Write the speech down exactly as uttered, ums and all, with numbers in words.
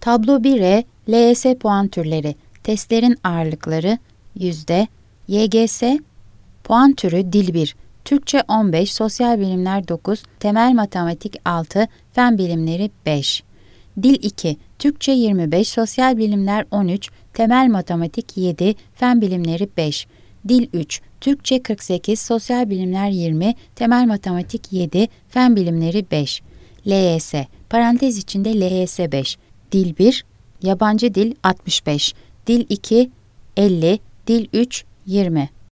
Tablo bire, L Y S puan türleri, testlerin ağırlıkları, yüzde, Y G S, puan türü dil bir, Türkçe on beş, sosyal bilimler dokuz, temel matematik altı, fen bilimleri beş. Dil iki, Türkçe yirmi beş, sosyal bilimler on üç, temel matematik yedi, fen bilimleri beş. Dil üç, Türkçe kırk sekiz, sosyal bilimler yirmi, temel matematik yedi, fen bilimleri beş. L Y S, parantez içinde L Y S beş. Dil bir, yabancı dil altmış beş, dil iki elli, dil üç yirmi.